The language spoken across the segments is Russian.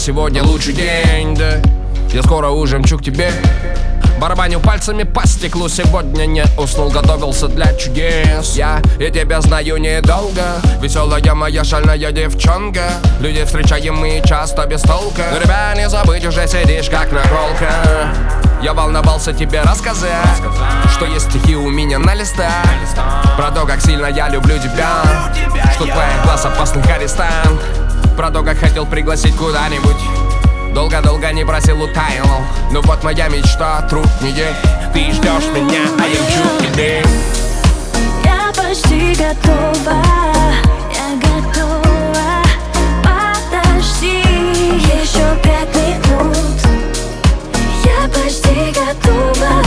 сегодня лучший день, да. Я скоро уже мчу к тебе. Барабаню пальцами по стеклу, сегодня не уснул, готовился для чудес. Я тебя знаю недолго, веселая моя шальная девчонка. Люди встречаем мы часто без толка. Ребя, не забыть, уже сидишь как наколка. Я волновался тебе рассказать, что есть стихи у меня на листах, про то, как сильно я люблю тебя, что твоих глаз опасных арестант, про то, как хотел пригласить куда-нибудь. Долго-долго не просил, утаил. Но вот моя мечта труднее. Ты ждешь меня, а я мчу к тебе. Я почти готова, я готова. Подожди еще 5 минут. Я почти готова.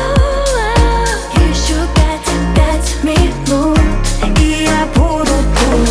Еще 5 минут, и я буду тут.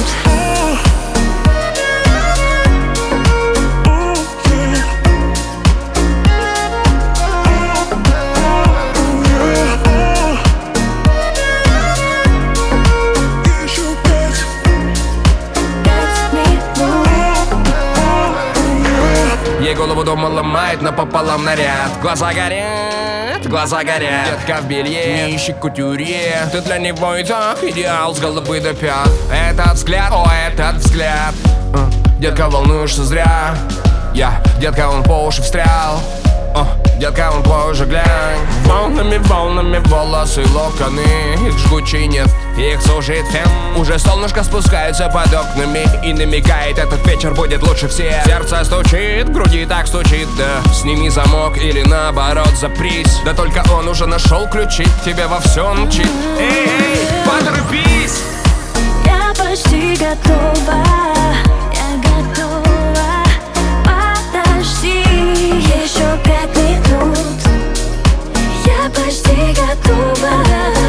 Ей голову дома ломает напополам наряд. Глаза горят, детка в белье, не ищи кутюрье. Ты для него и так идеал с головы до пят. Этот взгляд, о, этот взгляд. Детка, волнуешься зря. Детка, он по уши встрял. Детка, он позже глянь. Волнами волосы, локоны. Их жгучий нет, их сужит фен. Уже солнышко спускается под окнами и намекает, этот вечер будет лучше всех. Сердце стучит, в груди так стучит, да. Сними замок или наоборот запрись. Да только он уже нашел ключи, тебе во всем мчит. Эй, поторопись. Я почти готова, я готова. Подожди еще 5 минут. Я почти готова.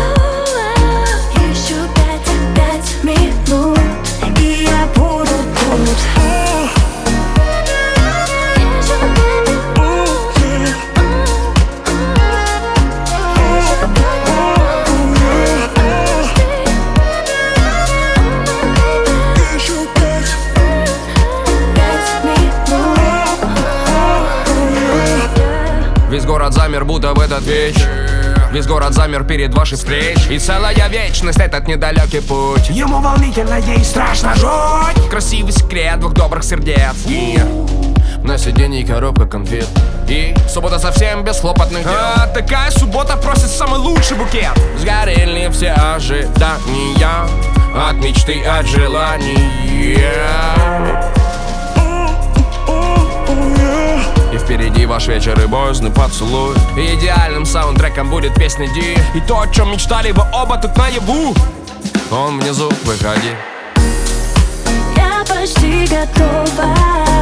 Еще 5 минут, и я буду тут. Весь город замер, будто в этот вечер. Весь город замер перед вашей встречей. И целая вечность этот недалекий путь. Ему волнительно, ей страшно жуть. Красивый секрет двух добрых сердец. И на сиденье коробка конфет. И суббота совсем без хлопотных дел. Такая суббота просит самый лучший букет. Сгорели все ожидания от мечты, от желания. И впереди ваш вечер и боязный поцелуй. И идеальным саундтреком будет песня Ди. И то, о чем мечтали вы оба тут наяву. Он внизу, выходи. Я почти готова.